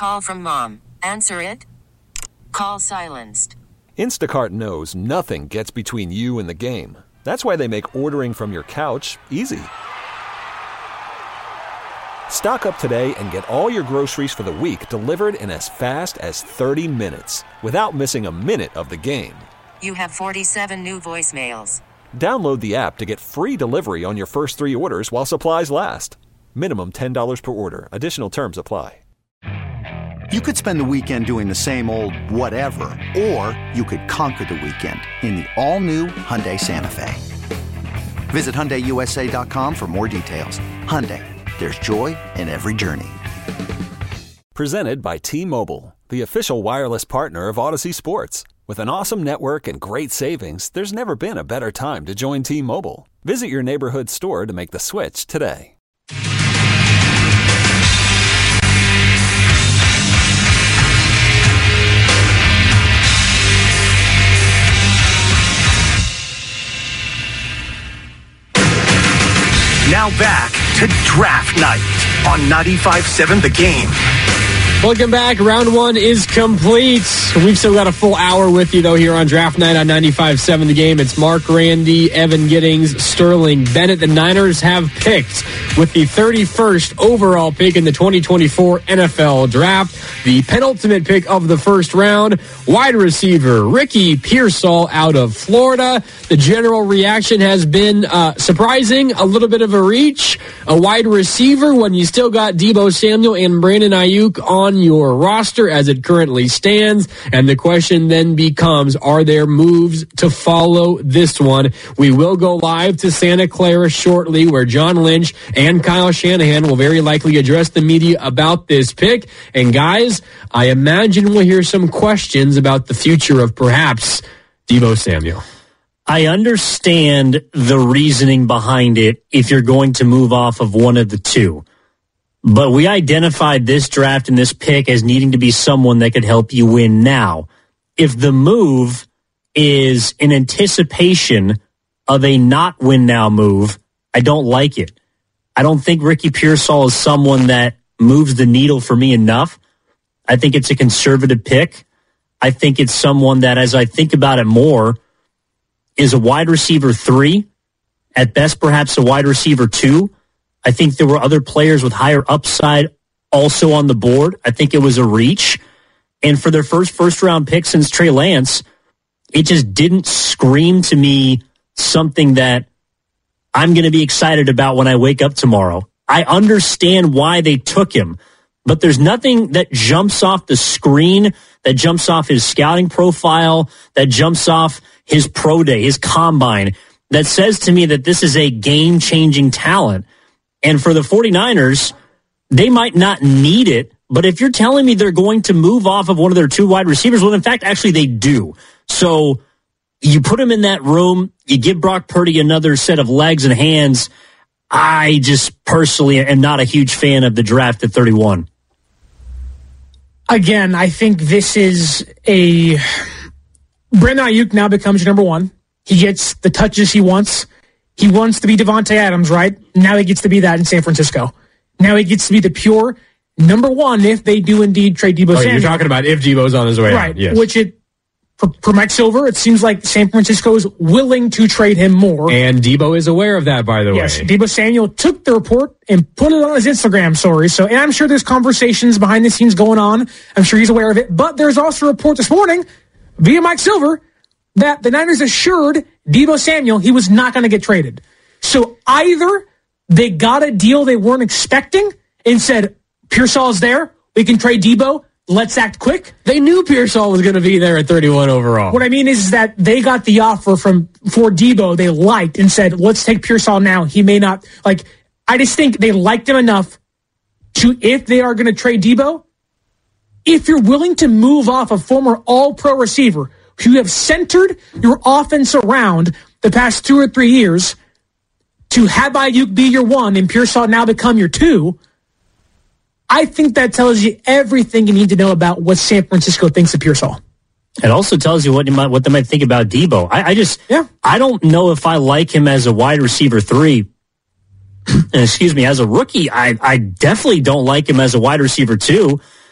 Call from mom. Answer it. Call silenced. Instacart knows nothing gets between you and the game. That's why they make ordering from your couch easy. Stock up today and get all your groceries for the week delivered in as fast as 30 minutes without missing a minute of the game. You have 47 new voicemails. Download the app to get free delivery on your first 3 orders while supplies last. Minimum $10 per order. Additional terms apply. You could spend the weekend doing the same old whatever, or you could conquer the weekend in the all-new Hyundai Santa Fe. Visit HyundaiUSA.com for more details. Hyundai, there's joy in every journey. Presented by T-Mobile, the official wireless partner of Odyssey Sports. With an awesome network and great savings, there's never been a better time to join T-Mobile. Visit your neighborhood store to make the switch today. Now back to Draft Night on 95.7 The Game. Welcome back. Round 1 is complete. We've still got a full hour with you, though, here on Draft Night on 95.7 The Game. It's Mark Randy, Evan Giddings, Sterling Bennett. The Niners have picked with the 31st overall pick in the 2024 NFL Draft. The penultimate pick of the first round, wide receiver Ricky Pearsall out of Florida. The general reaction has been surprising, a little bit of a reach. A wide receiver when you still got Deebo Samuel and Brandon Ayuk on your roster as it currently stands. And the question then becomes, are there moves to follow this one? We will go live to Santa Clara shortly, where John Lynch and Kyle Shanahan will very likely address the media about this pick. And guys, I imagine we'll hear some questions about the future of perhaps Deebo Samuel. I understand the reasoning behind it if you're going to move off of one of the two. But we identified this draft and this pick as needing to be someone that could help you win now. If the move is in anticipation of a not win now move, I don't like it. I don't think Ricky Pearsall is someone that moves the needle for me enough. I think it's a conservative pick. I think it's someone that, as I think about it more, is a wide receiver 3, at best perhaps a wide receiver 2. I think there were other players with higher upside also on the board. I think it was a reach. And for their first round pick since Trey Lance, it just didn't scream to me something that I'm going to be excited about when I wake up tomorrow. I understand why they took him, but there's nothing that jumps off the screen, that jumps off his scouting profile, that jumps off his pro day, his combine, that says to me that this is a game-changing talent. And for the 49ers, they might not need it, but if you're telling me they're going to move off of one of their 2 wide receivers, well, in fact, actually they do. So you put him in that room, you give Brock Purdy another set of legs and hands. I just personally am not a huge fan of the draft at 31. Again, I think this is a... Brandon Ayuk now becomes your number 1. He gets the touches he wants. He wants to be Devontae Adams, right? Now he gets to be that in San Francisco. Now he gets to be the pure number 1 if they do indeed trade Deebo Samuel. You're talking about if Deebo's on his way right, out. Yes. Which for Mike Silver, it seems like San Francisco is willing to trade him more. And Deebo is aware of that, by the way. Yes, Deebo Samuel took the report and put it on his Instagram story. So, and I'm sure there's conversations behind the scenes going on. I'm sure he's aware of it. But there's also a report this morning via Mike Silver that the Niners assured Deebo Samuel he was not going to get traded. So either they got a deal they weren't expecting and said, Pearsall's there, we can trade Deebo, let's act quick. They knew Pearsall was going to be there at 31 overall. What I mean is that they got the offer for Deebo they liked and said, let's take Pearsall now. He may not, I just think they liked him enough to, if they are going to trade Deebo, if you're willing to move off a former all-pro receiver who you have centered your offense around the past 2 or 3 years, to have Ayuk be your 1 and Pearsall now become your 2, I think that tells you everything you need to know about what San Francisco thinks of Pearsall. It also tells you what they might think about Deebo. I don't know if I like him as a wide receiver 3. Excuse me, as a rookie, I definitely don't like him as a wide receiver 2.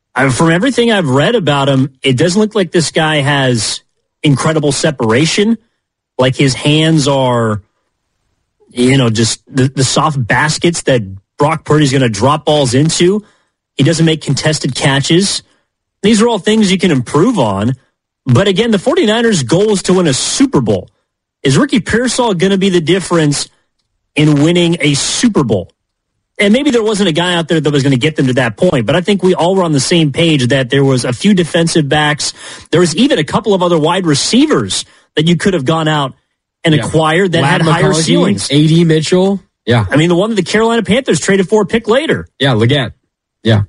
From everything I've read about him, it doesn't look like this guy has incredible separation. Like his hands are, just the soft baskets that Brock Purdy's going to drop balls into. He doesn't make contested catches. These are all things you can improve on. But again, the 49ers' goal is to win a Super Bowl. Is Ricky Pearsall going to be the difference in winning a Super Bowl? And maybe there wasn't a guy out there that was going to get them to that point, but I think we all were on the same page that there was a few defensive backs. There was even a couple of other wide receivers that you could have gone out and acquired that had higher ceilings. A.D. Mitchell. Yeah. I mean, the one that the Carolina Panthers traded for a pick later. Yeah, Leggett. Yeah.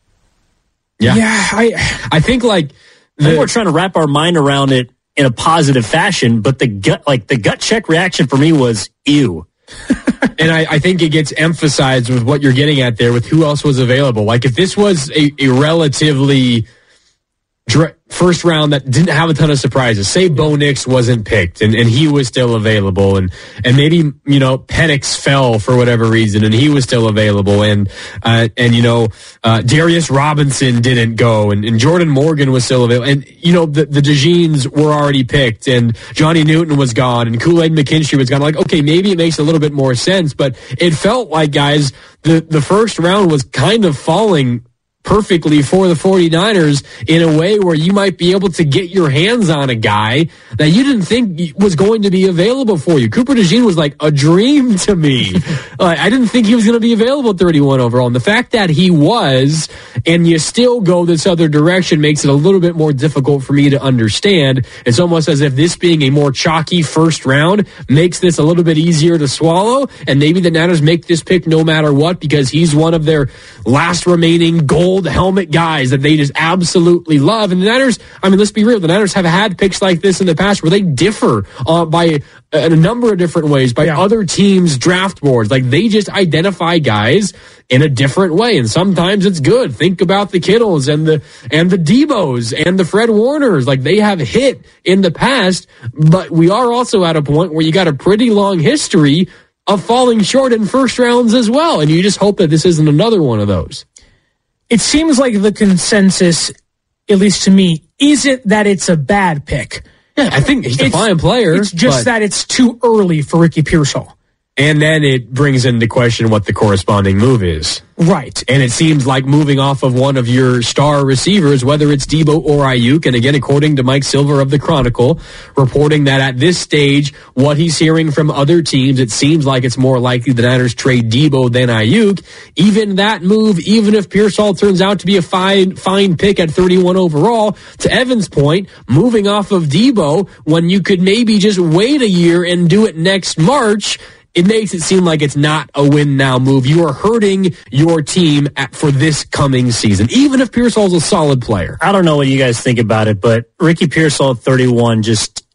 I think I think we're trying to wrap our mind around it in a positive fashion, but the gut check reaction for me was ew. And I think it gets emphasized with what you're getting at there with who else was available. Like if this was a relatively first round that didn't have a ton of surprises, say Bo Nix wasn't picked and he was still available and maybe, Penix fell for whatever reason and he was still available and Darius Robinson didn't go and Jordan Morgan was still available and, the DeJeans were already picked and Johnny Newton was gone and Kool-Aid McKinstry was gone. Like, okay, maybe it makes a little bit more sense, but it felt like, guys, the first round was kind of falling perfectly for the 49ers in a way where you might be able to get your hands on a guy that you didn't think was going to be available for you. Cooper DeJean was like a dream to me. I didn't think he was going to be available at 31 overall. And the fact that he was, and you still go this other direction makes it a little bit more difficult for me to understand. It's almost as if this being a more chalky first round makes this a little bit easier to swallow. And maybe the Niners make this pick no matter what because he's one of their last remaining gold helmet guys that they just absolutely love. And the Niners, let's be real, the Niners have had picks like this in the past where they differ by a number of different ways by other teams' draft boards. Like they just identify guys in a different way, and sometimes it's good. Think about the Kittles and the Debos and the Fred Warners. Like they have hit in the past, but we are also at a point where you got a pretty long history of falling short in first rounds as well, and you just hope that this isn't another one of those. It seems like the consensus, at least to me, isn't that it's a bad pick. Yeah, I think he's a fine player. It's just that it's too early for Ricky Pearsall. And then it brings into question what the corresponding move is. Right. And it seems like moving off of one of your star receivers, whether it's Debo or Ayuk, and again, according to Mike Silver of the Chronicle, reporting that at this stage, what he's hearing from other teams, it seems like it's more likely the Niners trade Debo than Ayuk. Even that move, even if Pearsall turns out to be a fine pick at 31 overall, to Evan's point, moving off of Debo when you could maybe just wait a year and do it next March, it makes it seem like it's not a win-now move. You are hurting your team for this coming season, even if Pearsall's a solid player. I don't know what you guys think about it, but Ricky Pearsall at 31 just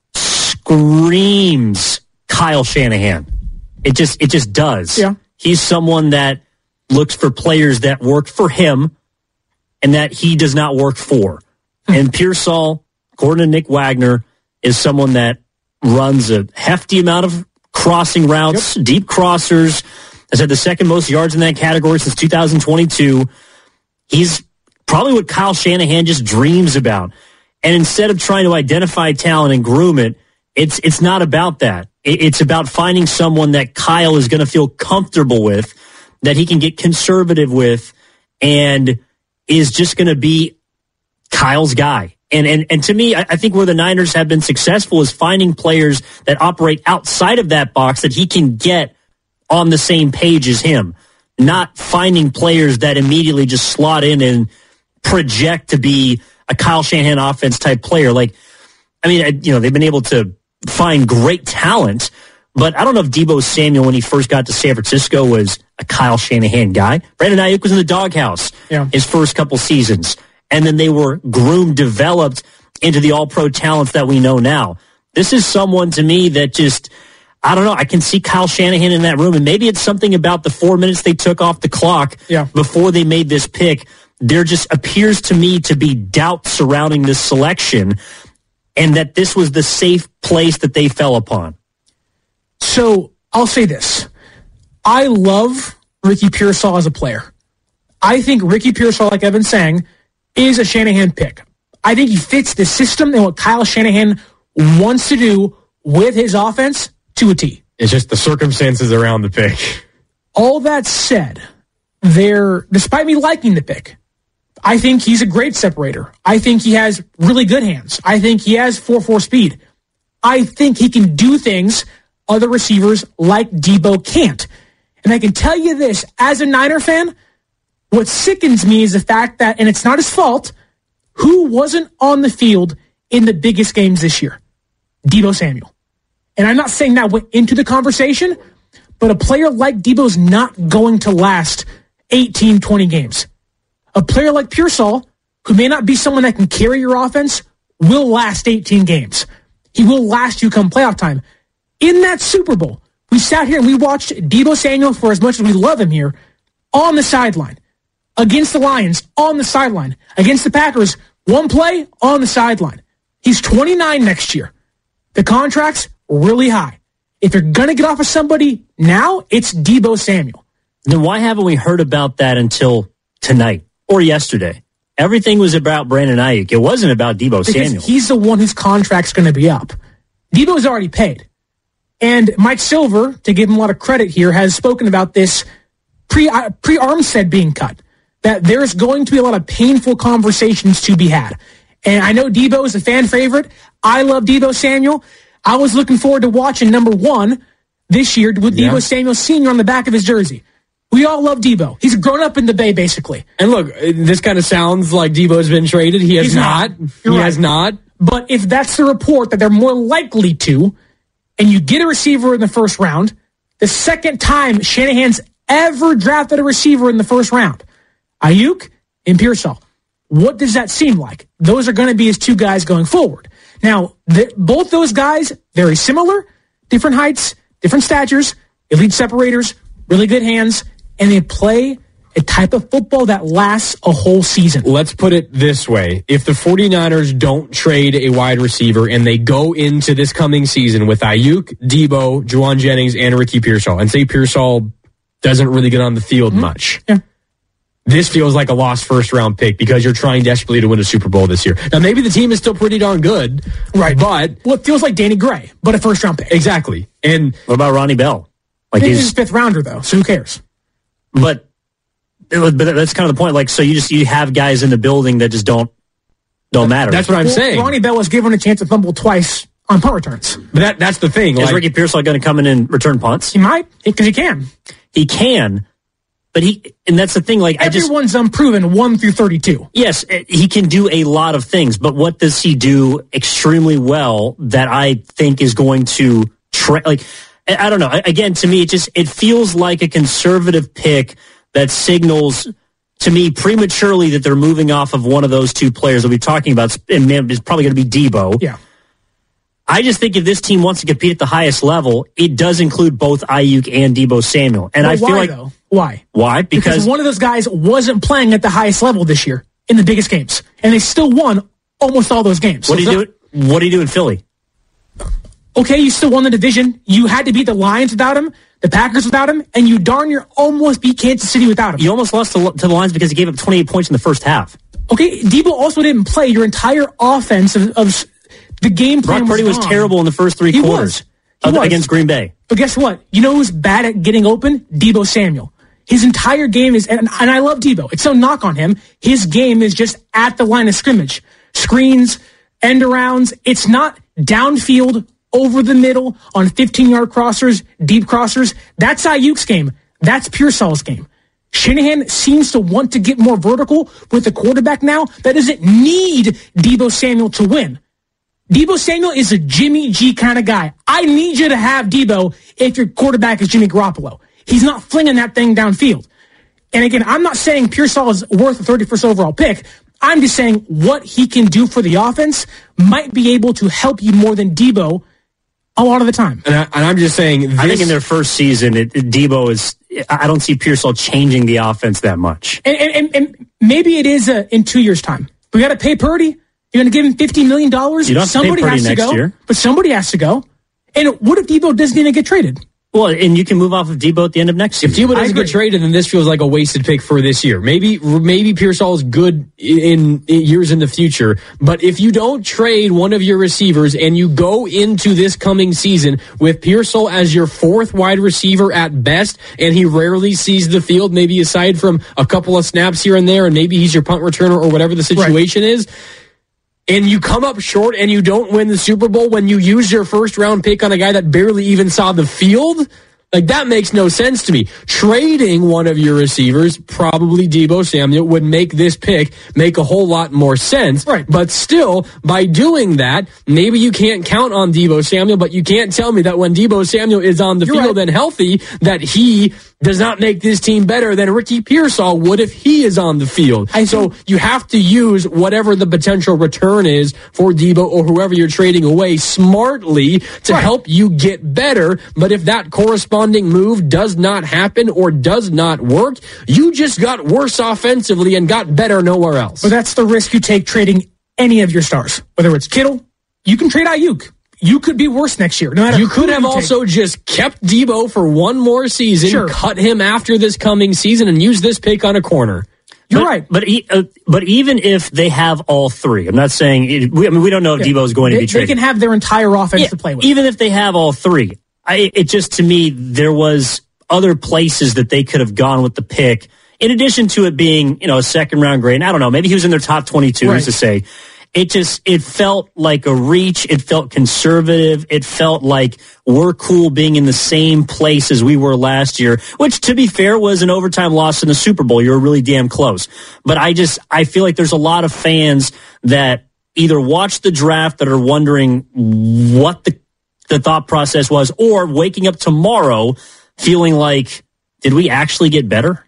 screams Kyle Shanahan. It just does. Yeah. He's someone that looks for players that work for him and that he does not work for. And Pearsall, according to Nick Wagner, is someone that runs a hefty amount of crossing routes, deep crossers, has had the second most yards in that category since 2022. He's probably what Kyle Shanahan just dreams about. And instead of trying to identify talent and groom it, it's not about that. It's about finding someone that Kyle is going to feel comfortable with, that he can get conservative with, and is just going to be Kyle's guy. And to me, I think where the Niners have been successful is finding players that operate outside of that box that he can get on the same page as him, not finding players that immediately just slot in and project to be a Kyle Shanahan offense type player. Like, they've been able to find great talent, but I don't know if Debo Samuel, when he first got to San Francisco, was a Kyle Shanahan guy. Brandon Ayuk was in the doghouse his first couple seasons. And then they were groomed, developed into the all-pro talents that we know now. This is someone, to me, that just, I don't know, I can see Kyle Shanahan in that room, and maybe it's something about the 4 minutes they took off the clock before they made this pick. There just appears to me to be doubt surrounding this selection, and that this was the safe place that they fell upon. So I'll say this. I love Ricky Pearsall as a player. I think Ricky Pearsall, like Evan's saying, is a Shanahan pick. I think he fits the system and what Kyle Shanahan wants to do with his offense to a T. It's just the circumstances around the pick. All that said, despite me liking the pick, I think he's a great separator. I think he has really good hands. I think he has 4.4 speed. I think he can do things other receivers like Debo can't. And I can tell you this, as a Niner fan, what sickens me is the fact that, and it's not his fault, who wasn't on the field in the biggest games this year? Debo Samuel. And I'm not saying that went into the conversation, but a player like Debo's not going to last 18, 20 games. A player like Pearsall, who may not be someone that can carry your offense, will last 18 games. He will last you come playoff time. In that Super Bowl, we sat here and we watched Debo Samuel, for as much as we love him here, on the sideline. Against the Lions, on the sideline. Against the Packers, one play, on the sideline. He's 29 next year. The contract's really high. If you're going to get off of somebody now, it's Debo Samuel. Then why haven't we heard about that until tonight or yesterday? Everything was about Brandon Ayuk. It wasn't about Debo Samuel. Because he's the one whose contract's going to be up. Debo's already paid. And Mike Silver, to give him a lot of credit here, has spoken about this pre-Armstead being cut, that there's going to be a lot of painful conversations to be had. And I know Debo is a fan favorite. I love Debo Samuel. I was looking forward to watching number 1 this year with Debo Samuel Sr. on the back of his jersey. We all love Debo. He's grown up in the Bay, basically. And look, this kind of sounds like Debo's been traded. He has not. He has not. But if that's the report that they're more likely to, and you get a receiver in the first round, the second time Shanahan's ever drafted a receiver in the first round, Ayuk and Pearsall, what does that seem like? Those are going to be his two guys going forward. Now, both those guys, very similar, different heights, different statures, elite separators, really good hands, and they play a type of football that lasts a whole season. Let's put it this way. If the 49ers don't trade a wide receiver and they go into this coming season with Ayuk, Debo, Juwan Jennings, and Ricky Pearsall, and say Pearsall doesn't really get on the field much, this feels like a lost first-round pick because you're trying desperately to win a Super Bowl this year. Now, maybe the team is still pretty darn good, right? But it feels like Danny Gray, but a first-round pick. Exactly. And what about Ronnie Bell? Like he's a fifth-rounder, though, so who cares? But that's kind of the point. Like, so you have guys in the building that just don't matter. That's what I'm saying. Ronnie Bell was given a chance to fumble twice on punt returns. But that's the thing. Is Ricky Pearsall going to come in and return punts? He might, because he can. He can, but and that's the thing. Like, everyone's unproven 1 through 32. Yes, he can do a lot of things, but what does he do extremely well that I think is going to I don't know. Again, to me, it feels like a conservative pick that signals to me prematurely that they're moving off of one of those two players that we're talking about. And it's probably going to be Debo. Yeah. I just think if this team wants to compete at the highest level, it does include both Ayuk and Debo Samuel. And I feel like, though? Why? Why? Because one of those guys wasn't playing at the highest level this year in the biggest games, and they still won almost all those games. What do you do in Philly? Okay, you still won the division. You had to beat the Lions without him, the Packers without him, and you darn near almost beat Kansas City without him. You almost lost to the Lions because he gave up 28 points in the first half. Okay, Debo also didn't play your entire offense of the game plan. Brock Purdy was terrible in the first three quarters against Green Bay. But guess what? You know who's bad at getting open? Debo Samuel. His entire game is, and I love Debo. It's no knock on him. His game is just at the line of scrimmage. Screens, end arounds. It's not downfield, over the middle, on 15-yard crossers, deep crossers. That's Ayuk's game. That's Pearsall's game. Shanahan seems to want to get more vertical with the quarterback now that doesn't need Debo Samuel to win. Debo Samuel is a Jimmy G kind of guy. I need you to have Debo if your quarterback is Jimmy Garoppolo. He's not flinging that thing downfield. And again, I'm not saying Pearsall is worth a 31st overall pick. I'm just saying what he can do for the offense might be able to help you more than Debo a lot of the time. And I'm just saying, I think in their first season, Debo is. I don't see Pearsall changing the offense that much. And maybe it is in 2 years' time. We got to pay Purdy. You're going to give him $50 million. You don't have to pay Purdy next year. But somebody has to go. And what if Debo doesn't even get traded? Well, and you can move off of Debo at the end of next season. If Debo doesn't get traded, then this feels like a wasted pick for this year. Maybe Pearsall is good in years in the future, but if you don't trade one of your receivers and you go into this coming season with Pearsall as your fourth wide receiver at best, and he rarely sees the field, maybe aside from a couple of snaps here and there, and maybe he's your punt returner or whatever the situation is, and you come up short and you don't win the Super Bowl when you use your first-round pick on a guy that barely even saw the field, like, that makes no sense to me. Trading one of your receivers, probably Debo Samuel, would make this pick make a whole lot more sense. Right. But still, by doing that, maybe you can't count on Debo Samuel, but you can't tell me that when Debo Samuel is on the field and healthy, that he does not make this team better than Ricky Pearsall would if he is on the field. So you have to use whatever the potential return is for Debo or whoever you're trading away smartly to help you get better. But if that corresponding move does not happen or does not work, you just got worse offensively and got better nowhere else. But that's the risk you take trading any of your stars. Whether it's Kittle, you can trade Ayuk. You could be worse next year. No matter you could have also just kept Debo for one more season, cut him after this coming season, and use this pick on a corner. You're right. But even if they have all three, I'm not saying we don't know if Debo is going to be traded. They can have their entire offense to play with. Even if they have all three, it just, to me, there was other places that they could have gone with the pick. In addition to it being, a second round grade, and I don't know, maybe he was in their top 22, who's to say. It felt like a reach. It felt conservative. It felt like we're cool being in the same place as we were last year, which, to be fair, was an overtime loss in the Super Bowl. You were really damn close. But I feel like there's a lot of fans that either watched the draft that are wondering what the thought process was, or waking up tomorrow feeling like, did we actually get better?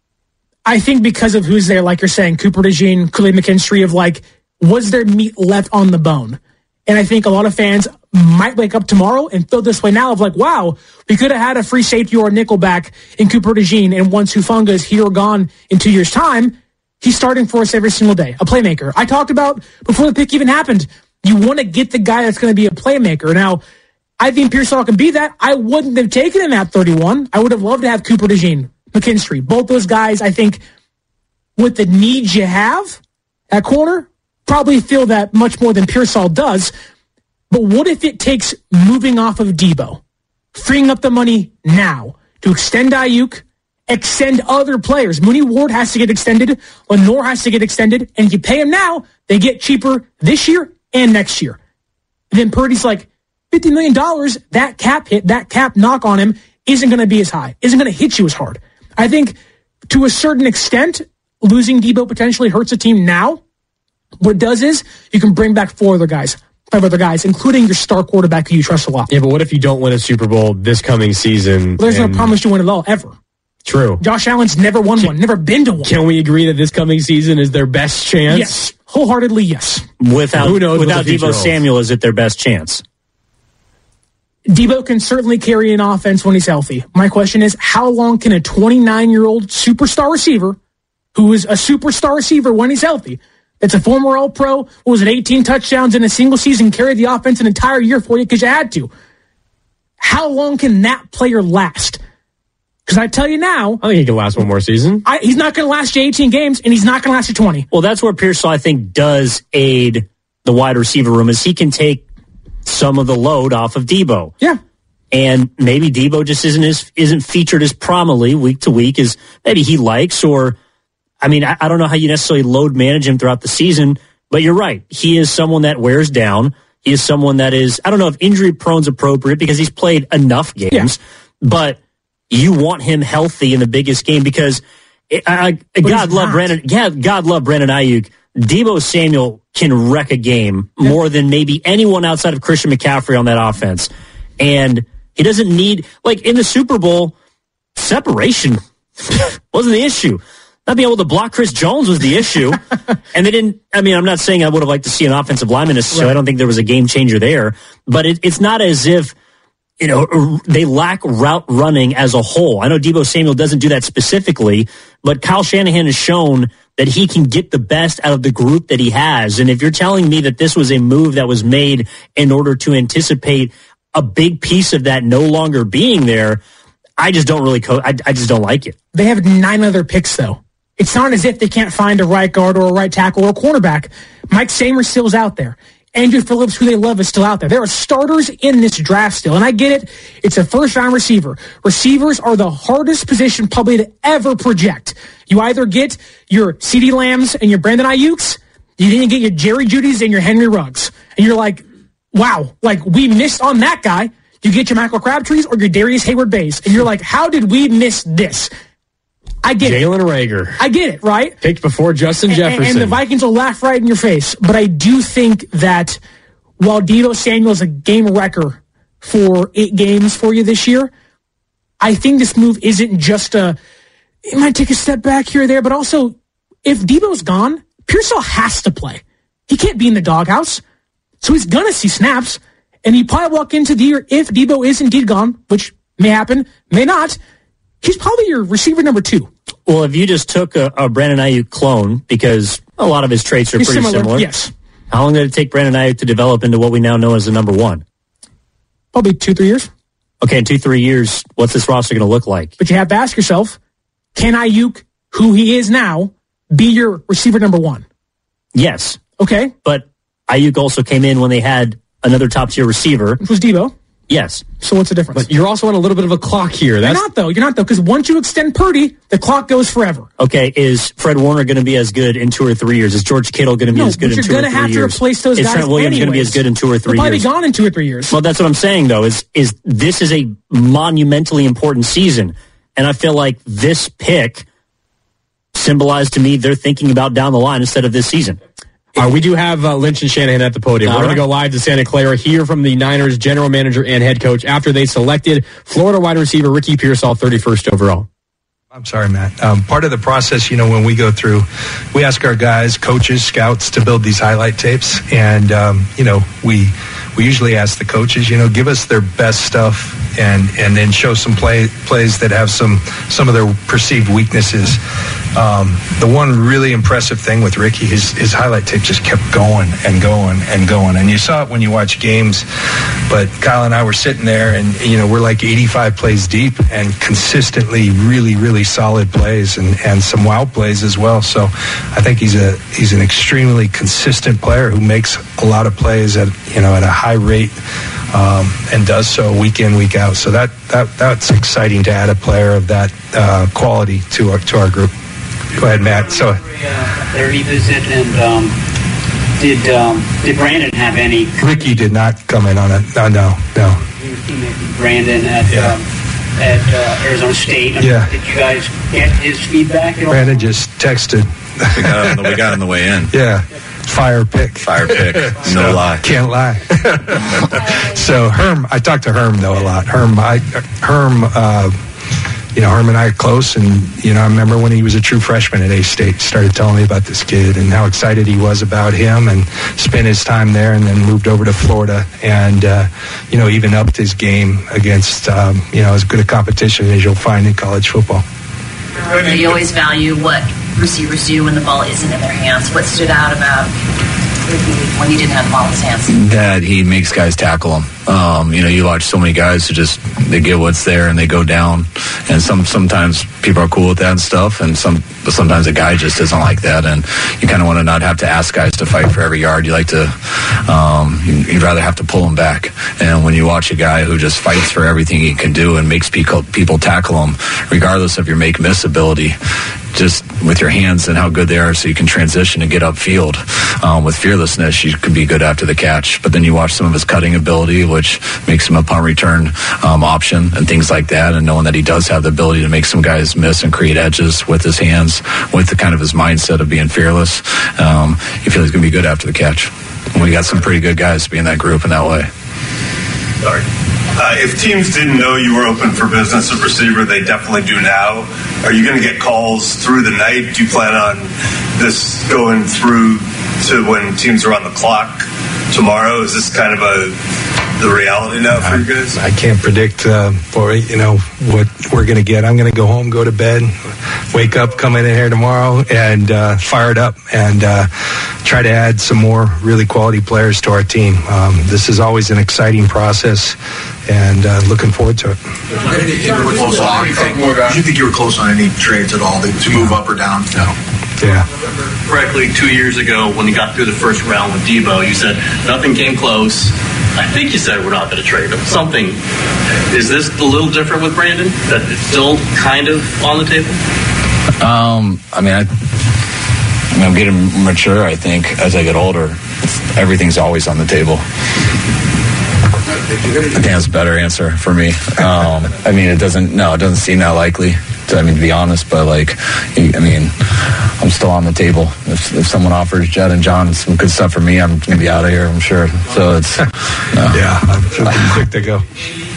I think because of who's there, like you're saying, Cooper DeJean, Khalid McKinstry, of like, was there meat left on the bone? And I think a lot of fans might wake up tomorrow and feel this way now of like, wow, we could have had a free safety or a nickel back in Cooper DeJean, and once Hufanga is here or gone in 2 years' time, he's starting for us every single day, a playmaker. I talked about before the pick even happened, you want to get the guy that's going to be a playmaker. Now, I think Pearsall can be that. I wouldn't have taken him at 31. I would have loved to have Cooper DeJean, McKinstry. Both those guys, I think, with the needs you have at corner, probably feel that much more than Pearsall does. But what if it takes moving off of Debo, freeing up the money now to extend Ayuk, extend other players? Mooney Ward has to get extended. Lenore has to get extended. And if you pay him now, they get cheaper this year and next year. And then Purdy's like, $50 million, that cap hit, that cap knock on him isn't going to be as high, isn't going to hit you as hard. I think to a certain extent, losing Debo potentially hurts a team now. What it does is you can bring back five other guys, including your star quarterback who you trust a lot. Yeah, but what if you don't win a Super Bowl this coming season? Well, there's no promise you win it all, ever. True. Josh Allen's never won one, never been to one. Can we agree that this coming season is their best chance? Yes. Wholeheartedly, yes. Without Debo Samuel, is it their best chance? Debo can certainly carry an offense when he's healthy. My question is, how long can a 29-year-old superstar receiver, who is a superstar receiver when he's healthy, that's a former All-Pro, 18 touchdowns in a single season, carry the offense an entire year for you because you had to? How long can that player last? Because I tell you now, I think he can last one more season. He's not going to last you 18 games, and he's not going to last you 20. Well, that's where Pearsall, I think, does aid the wide receiver room, is he can take some of the load off of Debo. Yeah. And maybe Debo just isn't featured as prominently week to week as maybe he likes, or, I mean, I don't know how you necessarily load manage him throughout the season, but you're right. He is someone that wears down. He is someone that is, I don't know if injury prone is appropriate because he's played enough games, but you want him healthy in the biggest game because God love Brandon Ayuk. Debo Samuel can wreck a game more than maybe anyone outside of Christian McCaffrey on that offense. And he doesn't need, like in the Super Bowl, separation wasn't the issue. Not being able to block Chris Jones was the issue. And they didn't, I mean, I'm not saying I would have liked to see an offensive lineman necessarily. Right. I don't think there was a game changer there. But it's not as if, they lack route running as a whole. I know Debo Samuel doesn't do that specifically, but Kyle Shanahan has shown that he can get the best out of the group that he has. And if you're telling me that this was a move that was made in order to anticipate a big piece of that no longer being there, I just don't really I just don't like it. They have 9 other picks, though. It's not as if they can't find a right guard or a right tackle or a cornerback. Mike Samer still's out there. Andrew Phillips, who they love, is still out there. There are starters in this draft still, and I get it. It's a first-round receiver. Receivers are the hardest position probably to ever project. You either get your CeeDee Lambs and your Brandon Ayuk's, you didn't get your Jerry Jeudy's and your Henry Ruggs. And you're like, wow, like we missed on that guy. You get your Michael Crabtrees or your Darius Hayward-Bays. And you're like, how did we miss this? I get it. Jalen Reagor. I get it, right? Picked before Justin Jefferson. And the Vikings will laugh right in your face. But I do think that while Deebo Samuel is a game wrecker for 8 games for you this year, I think this move isn't just it might take a step back here or there, but also if Deebo's gone, Pearsall has to play. He can't be in the doghouse. So he's going to see snaps. And he probably walk into the year, if Deebo is indeed gone, which may happen, may not, he's probably your receiver number 2. Well, if you just took a Brandon Ayuk clone, because a lot of his traits are pretty similar. Yes. How long did it take Brandon Ayuk to develop into what we now know as the number 1? Probably 2-3 years. Okay, in 2-3 years, what's this roster going to look like? But you have to ask yourself, can Ayuk, who he is now, be your receiver number 1? Yes. Okay. But Ayuk also came in when they had another top-tier receiver. Which was Deebo. Yes. So what's the difference? But you're also on a little bit of a clock here. You're not, though, because once you extend Purdy, the clock goes forever. Okay, is Fred Warner going to be as good in 2 or 3 years? Is George Kittle going to be as good in 2 or 3 years? You're going to have to replace those guys. Is Trent Williams going to be as good in 2 or 3 years? He'll probably be gone in 2 or 3 years. Well, that's what I'm saying, though, is this is a monumentally important season. And I feel like this pick symbolized to me they're thinking about down the line instead of this season. We do have Lynch and Shanahan at the podium. We're going to go live to Santa Clara, hear from the Niners general manager and head coach after they selected Florida wide receiver Ricky Pearsall, 31st overall. I'm sorry, Matt. Part of the process, when we go through, we ask our guys, coaches, scouts to build these highlight tapes. And, we usually ask the coaches, give us their best stuff and then show some plays that have some of their perceived weaknesses. The one really impressive thing with Ricky, his highlight tape just kept going and going and going. And you saw it when you watch games. But Kyle and I were sitting there and, we're like 85 plays deep and consistently really, really solid plays and some wild plays as well. So I think he's an extremely consistent player who makes a lot of plays at a high rate and does so week in, week out. So that's exciting to add a player of that quality to our group. Go ahead, Matt. So their revisit and did Brandon have any? Ricky did not come in on it. No. He was teammate with Brandon at Arizona State. Yeah. Did you guys get his feedback at all? Brandon just texted. We got on the way in. Yeah. Fire pick. No lie. Can't lie. So Herm, I talked to Herm though a lot. Herm and I are close, and I remember when he was a true freshman at A-State, started telling me about this kid and how excited he was about him, and spent his time there, and then moved over to Florida, and even upped his game against as good a competition as you'll find in college football. You always value what receivers do when the ball isn't in their hands. What stood out about when he didn't have the ball in his hands? That he makes guys tackle him. You watch so many guys who they get what's there and they go down. And sometimes people are cool with that and stuff, but sometimes a guy just isn't like that. And you kind of want to not have to ask guys to fight for every yard. You like to, you'd rather have to pull them back. And when you watch a guy who just fights for everything he can do and makes people tackle him, regardless of your make-miss ability, just with your hands and how good they are, so you can transition and get upfield with fearlessness, you can be good after the catch. But then you watch some of his cutting ability, which makes him a punt return option and things like that, and knowing that he does have the ability to make some guys miss and create edges with his hands, with the kind of his mindset of being fearless, you feel he's going to be good after the catch. And we got some pretty good guys to be in that group in that way. Sorry. If teams didn't know you were open for business at receiver, they definitely do now. Are you going to get calls through the night? Do you plan on this going through to when teams are on the clock tomorrow? Is this kind of the reality now for you guys? I can't predict what we're going to get. I'm going to go home, go to bed, wake up, come in here tomorrow, and fire it up. And try to add some more really quality players to our team. This is always an exciting process, and looking forward to it. Do you think you were close on any trades at all to move up or down? No. Yeah. Correctly, 2 years ago when you got through the first round with Debo, you said nothing came close. I think you said we're not going to trade him. Something. Is this a little different with Brandon? That it's still kind of on the table? I'm getting mature, I think, as I get older. Everything's always on the table. I think that's a better answer for me. It doesn't seem that likely, to be honest, but I'm still on the table. If someone offers Jed and John some good stuff for me, I'm going to be out of here, I'm sure. So it's, yeah, I'm quick to go.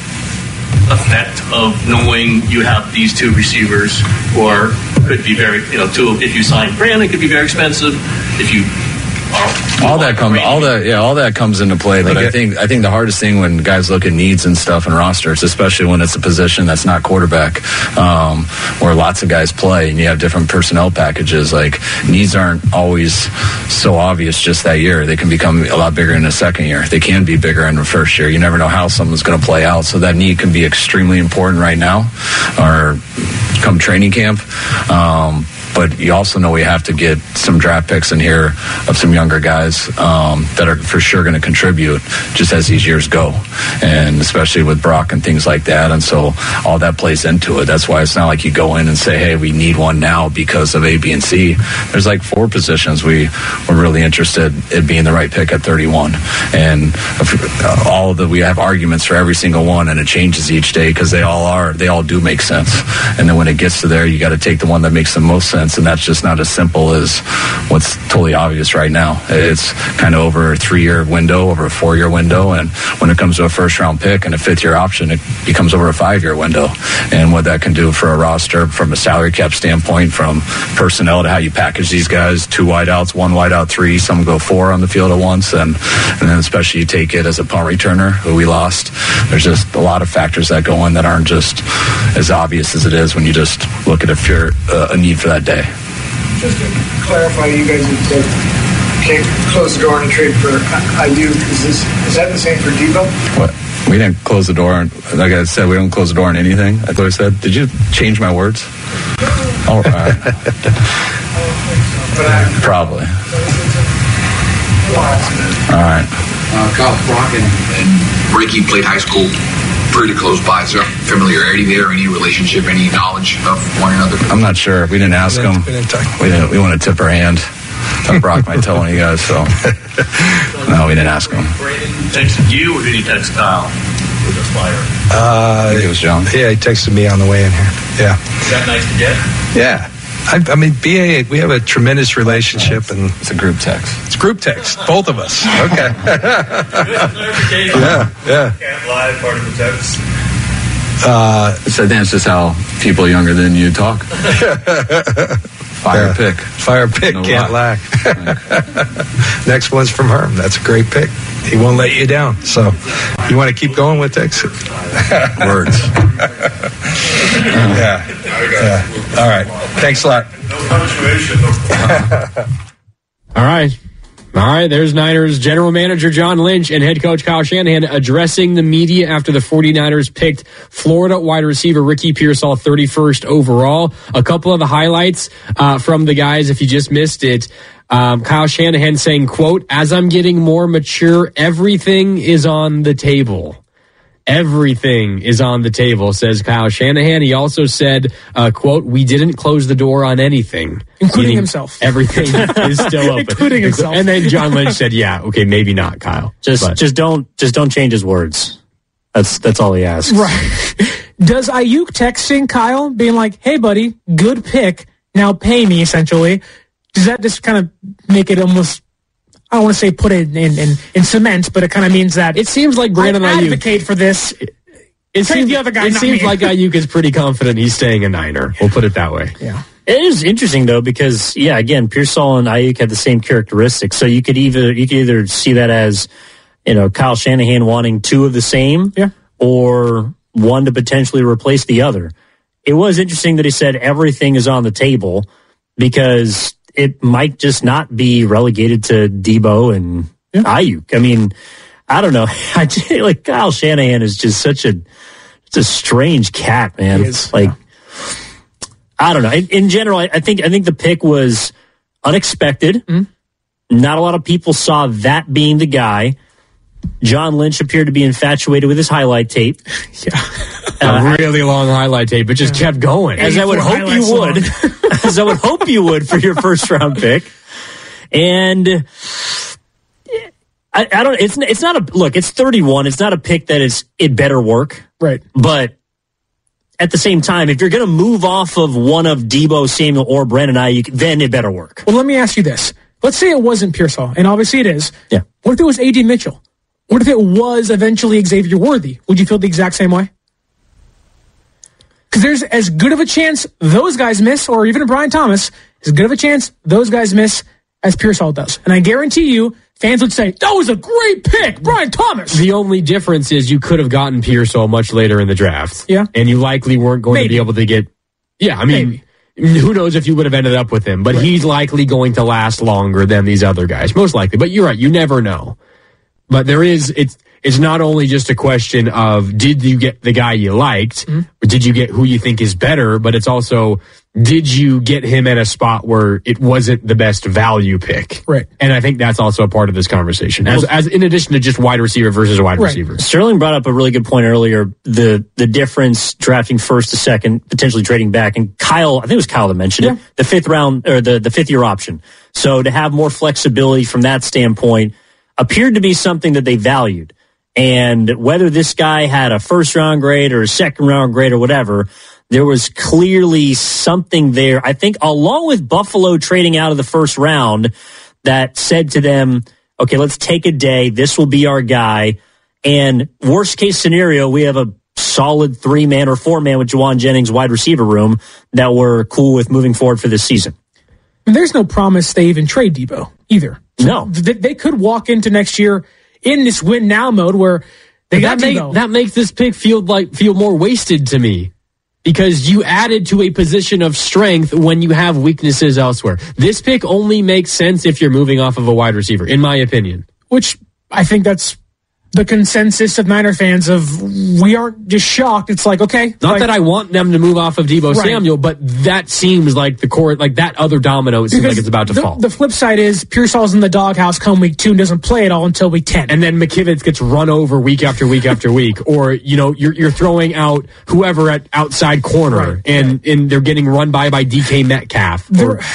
Effect of knowing you have these two receivers, or could be very, if you sign Brandon, it could be very expensive. If you all that comes into play. But I think the hardest thing when guys look at needs and stuff in rosters, especially when it's a position that's not quarterback, where lots of guys play and you have different personnel packages, like needs aren't always so obvious just that year. They can become a lot bigger in the second year. They can be bigger in the first year. You never know how someone's going to play out. So that need can be extremely important right now or come training camp. But you also know we have to get some draft picks in here of some younger guys that are for sure going to contribute just as these years go, and especially with Brock and things like that. And so all that plays into it. That's why it's not like you go in and say, hey, we need one now because of A, B, and C. There's like 4 positions we're really interested in being the right pick at 31. And we have arguments for every single one, and it changes each day because they all do make sense. And then when it gets to there, you got to take the one that makes the most sense. And that's just not as simple as what's totally obvious right now. It's kind of over a 3-year window, over a 4-year window, and when it comes to a first-round pick and a 5th-year option, it becomes over a 5-year window. And what that can do for a roster from a salary cap standpoint, from personnel to how you package these guys, 2 wideouts, 1 wideout, 3, some go 4 on the field at once, and then especially you take it as a punt returner who we lost. There's just a lot of factors that go in that aren't just as obvious as it is when you just look at a need for that day. Just to clarify, you guys can't close the door on a trade for IU. Is that the same for Debo? What? We didn't close the door. Like I said, we don't close the door on anything. That's what I said. Did you change my words? All right. Probably. All right. Kyle, Brock and Ricky played high school pretty close by. Is there familiarity there? Any relationship? Any knowledge of one another? I'm not sure. We didn't ask him. We want to tip our hand. Brock might tell one of you guys. So no, we didn't ask him. Brandon texted you, or did he text Kyle with the flyer? I think it was John. Yeah, he texted me on the way in here. Yeah. Is that nice to get? Yeah. BA, we have a tremendous relationship, and it's a group text. It's group text, both of us. Okay. Yeah. Can't lie, part of the text. So that's just how people younger than you talk. Fire pick. Fire pick, no can't lack. Next one's from Herm. That's a great pick. He won't let you down. So you want to keep going with text? Words. Yeah. All right. Thanks a lot. No punctuation. All right, there's Niners general manager John Lynch and head coach Kyle Shanahan addressing the media after the 49ers picked Florida wide receiver Ricky Pearsall 31st overall. A couple of the highlights from the guys, if you just missed it. Kyle Shanahan saying, quote, "As I'm getting more mature, everything is on the table." Everything is on the table, says Kyle Shanahan. He also said, quote, "We didn't close the door on anything." Including himself. Everything is still open. Including himself. And then John Lynch said, yeah, okay, maybe not, Kyle. Just don't change his words. That's all he asks. Right. Does Ayuk texting Kyle being like, "Hey buddy, good pick, now pay me," essentially? Does that just kind of make it almost, I don't want to say put it in cement, but it kind of means that it seems like Brandon Ayuk Ayuk advocate for this. It seems like Ayuk is pretty confident he's staying a Niner. We'll put it that way. Yeah. It is interesting though because again, Pearsall and Ayuk have the same characteristics. So you could either see that as, Kyle Shanahan wanting 2 of the same, or one to potentially replace the other. It was interesting that he said everything is on the table because it might just not be relegated to Debo and Ayuk. I mean, I don't know. Like Kyle Shanahan is just it's a strange cat, man. It's like, I don't know. In general, I think the pick was unexpected. Not a lot of people saw that being the guy. John Lynch appeared to be infatuated with his highlight tape. A really long highlight tape, but just kept going. As I would hope you would. As I would hope you would for your first round pick. And I don't, it's not a, look, it's 31. It's not a pick that it better work. Right. But at the same time, if you're going to move off of one of Debo, Samuel, or Brandon Ayuk, then it better work. Well, let me ask you this. Let's say it wasn't Pearsall, and obviously it is. Yeah. What if it was A.D. Mitchell? What if it was eventually Xavier Worthy? Would you feel the exact same way? Because there's as good of a chance those guys miss, or even Brian Thomas, as good of a chance those guys miss as Pearsall does. And I guarantee you, fans would say, that was a great pick, Brian Thomas. The only difference is you could have gotten Pearsall much later in the draft. Yeah. And you likely weren't going to be able to get... Yeah, I mean, who knows if you would have ended up with him. But he's likely going to last longer than these other guys. Most likely. But you're right, you never know. But there is... It's not only just a question of did you get the guy you liked, or did you get who you think is better, but it's also did you get him at a spot where it wasn't the best value pick? Right. And I think that's also a part of this conversation, as in addition to just wide receiver versus a wide receiver. Sterling brought up a really good point earlier, the difference drafting first to second, potentially trading back. And Kyle, I think it was Kyle that mentioned it, the fifth round or the fifth year option. So to have more flexibility from that standpoint appeared to be something that they valued. And whether this guy had a first round grade or a second round grade or whatever, there was clearly something there. I think along with Buffalo trading out of the first round that said to them, okay, let's take a day. This will be our guy. And worst case scenario, we have a solid 3-man or 4-man with Juwan Jennings wide receiver room that we're cool with moving forward for this season. And there's no promise they even trade Debo either. No. They could walk into next year in this win now mode where they got Debo. That makes this pick feel more wasted to me because you added to a position of strength when you have weaknesses elsewhere. This pick only makes sense if you're moving off of a wide receiver, in my opinion. Which I think that's the consensus of Niner fans of we aren't just shocked. It's like, okay. Not that I want them to move off of Debo Samuel, but that seems like the core, like that other domino seems like it's about to fall. The flip side is Pearsall's in the doghouse come week 2 and doesn't play at all until week 10. And then McKivitz gets run over week after week after week. Or, you're throwing out whoever at outside corner and they're getting run by DK Metcalf.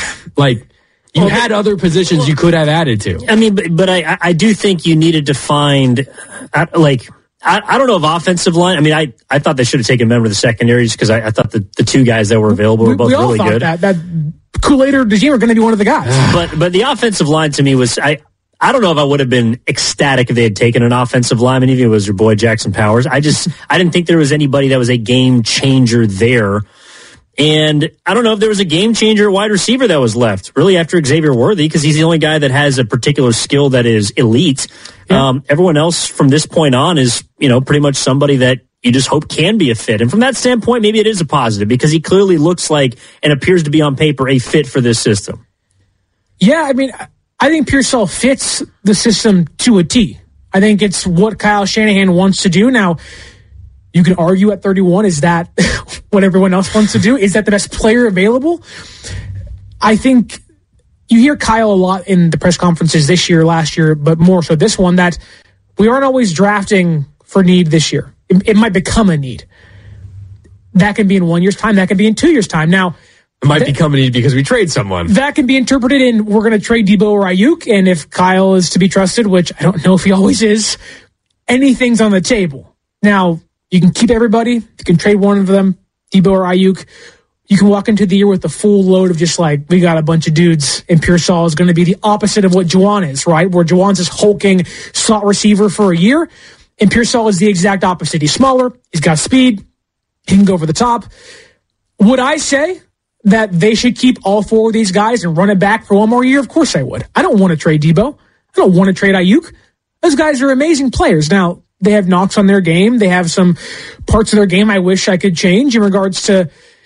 You had other positions you could have added to. I mean, but I do think you needed to find, I don't know if offensive line. I mean, I thought they should have taken a member of the secondary just because I thought the two guys that were available were both really good. That Kool-Aid or DeJean were going to be one of the guys. But the offensive line to me was, I don't know if I would have been ecstatic if they had taken an offensive lineman, even if it was your boy Jackson Powers. I didn't think there was anybody that was a game changer there. And I don't know if there was a game changer wide receiver that was left really after Xavier Worthy because he's the only guy that has a particular skill that is elite. Yeah. Everyone else from this point on is, pretty much somebody that you just hope can be a fit. And from that standpoint, maybe it is a positive because he clearly looks like and appears to be on paper a fit for this system. Yeah, I mean, I think Pearsall fits the system to a T. I think it's what Kyle Shanahan wants to do. Now, you can argue at 31, is that what everyone else wants to do? Is that the best player available? I think you hear Kyle a lot in the press conferences this year, last year, but more so this one, that we aren't always drafting for need this year. It might become a need. That can be in 1 year's time. That can be in 2 years' time. Now, it might become a need because we trade someone. That can be interpreted in we're going to trade Debo or Ayuk, and if Kyle is to be trusted, which I don't know if he always is, anything's on the table. Now, you can keep everybody. You can trade one of them, Debo or Ayuk. You can walk into the year with the full load of just like, we got a bunch of dudes, and Pearsall is going to be the opposite of what Juwan is, right? Where Juwan's this hulking slot receiver for a year, and Pearsall is the exact opposite. He's smaller. He's got speed. He can go over the top. Would I say that they should keep all 4 of these guys and run it back for one more year? Of course I would. I don't want to trade Debo. I don't want to trade Ayuk. Those guys are amazing players. Now, they have knocks on their game. They have some parts of their game I wish I could change in regards to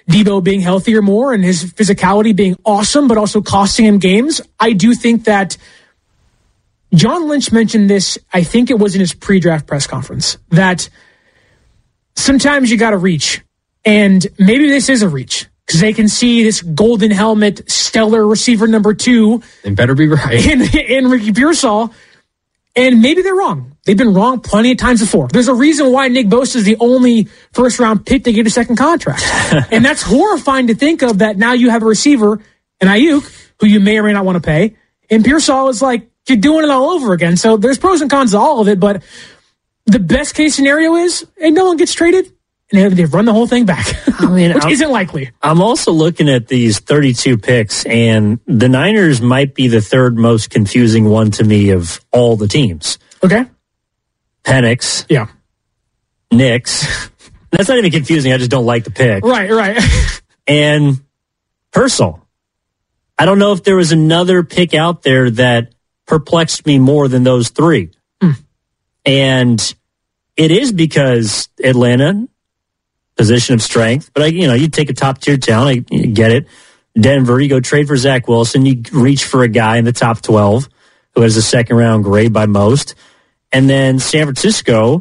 Debo being healthier more and his physicality being awesome, but also costing him games. I do think that John Lynch mentioned this, I think it was in his pre-draft press conference, that sometimes you got to reach. And maybe this is a reach because they can see this golden helmet, stellar receiver number 2. And better be right. In Ricky Pearsall. And maybe they're wrong. They've been wrong plenty of times before. There's a reason why Nick Bosa is the only first-round pick to get a second contract. And that's horrifying to think of, that now you have a receiver, an Ayuk, who you may or may not want to pay. And Pearsall is like, you're doing it all over again. So there's pros and cons to all of it. But the best-case scenario is, hey, no one gets traded, and they run the whole thing back, which isn't likely. I'm also looking at these 32 picks, and the Niners might be the third most confusing one to me of all the teams. Okay. Penix. Yeah. Knicks. That's not even confusing. I just don't like the pick. Right. And Pearsall. I don't know if there was another pick out there that perplexed me more than those 3. And it is because Atlanta, position of strength, but you take a top tier town, I get it. Denver, you go trade for Zach Wilson, you reach for a guy in the top 12 who has a second round grade by most. And then San Francisco,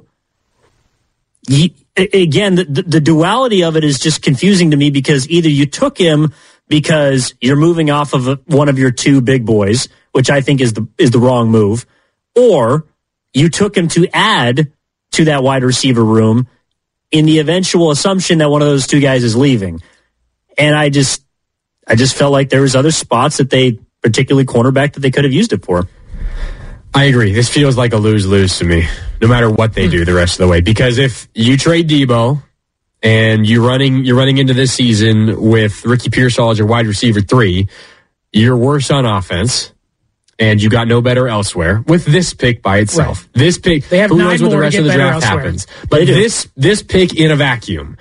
again, the duality of it is just confusing to me, because either you took him because you're moving off of one of your 2 big boys, which I think is the wrong move, or you took him to add to that wide receiver room in the eventual assumption that one of those 2 guys is leaving. And I just felt like there was other spots that they, particularly cornerback, that they could have used it for. I agree. This feels like a lose-lose to me, no matter what they do the rest of the way. Because if you trade Debo and you're running into this season with Ricky Pearsall as your wide receiver 3, you're worse on offense, and you got no better elsewhere with this pick by itself. Right. This pick, they have who knows what the rest of the draft elsewhere. happens. But this pick in a vacuum,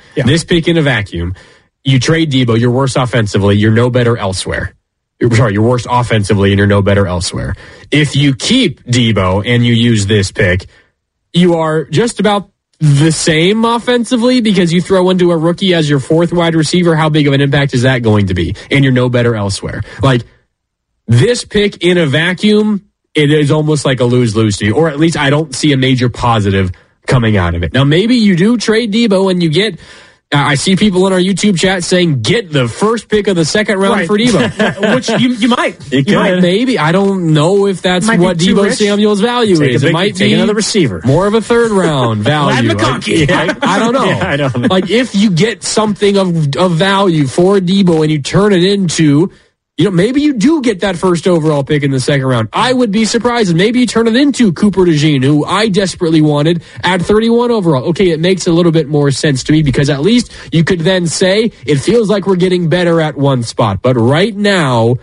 you trade Debo, you're worse offensively, you're no better elsewhere. You're worse offensively and you're no better elsewhere. If you keep Debo and you use this pick, you are just about the same offensively, because you throw into a rookie as your 4th wide receiver. How big of an impact is that going to be? And you're no better elsewhere. Like, this pick in a vacuum, it is almost like a lose-lose to me, or at least I don't see a major positive coming out of it. Now, maybe you do trade Debo and you get, I see people in our YouTube chat saying, get the first pick of the second round for Debo. Which you might. You might, maybe. I don't know if that's what Debo Samuel's value is. It might be another receiver. More of a third round value. I don't know. Yeah, I don't know. Like, if you get something of value for Debo and you turn it into, maybe you do get that first overall pick in the second round. I would be surprised. Maybe you turn it into Cooper DeJean, who I desperately wanted at 31 overall. Okay, it makes a little bit more sense to me, because at least you could then say it feels like we're getting better at one spot. But right now,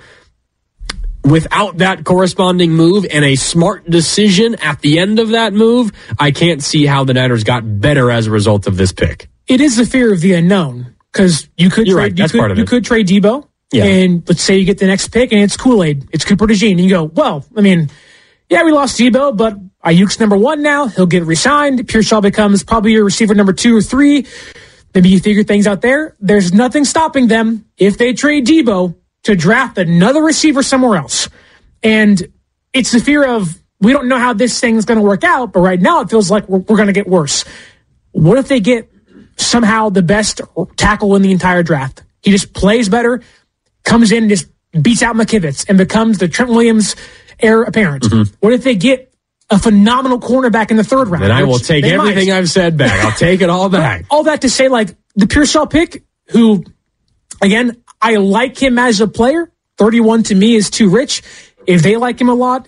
without that corresponding move and a smart decision at the end of that move, I can't see how the Niners got better as a result of this pick. It is the fear of the unknown, because you could trade Debo. Yeah. And let's say you get the next pick and it's Kool-Aid. It's Cooper DeJean. And you go, well, we lost Debo, but Ayuk's number 1 now. He'll get re-signed. Pearsall becomes probably your receiver number 2 or 3. Maybe you figure things out there. There's nothing stopping them, if they trade Debo, to draft another receiver somewhere else. And it's the fear of, we don't know how this thing's going to work out, but right now it feels like we're going to get worse. What if they get somehow the best tackle in the entire draft? He just plays better, comes in and just beats out McKivitz and becomes the Trent Williams heir apparent. Mm-hmm. What if they get a phenomenal cornerback in the 3rd round? Then I will take everything I've said back. I'll take it all back. All that to say, like, the Pearsall pick, who, again, I like him as a player. 31 to me is too rich. If they like him a lot,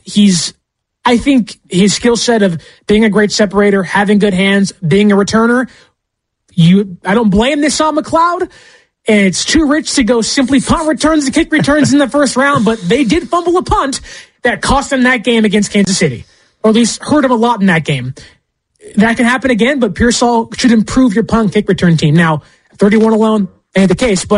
I think his skill set of being a great separator, having good hands, being a returner, I don't blame this on McLeod. And it's too rich to go simply punt returns and kick returns in the 1st round, but they did fumble a punt that cost them that game against Kansas City, or at least hurt them a lot in that game. That can happen again, but Pearsall should improve your punt kick return team. Now, 31 alone ain't the case, but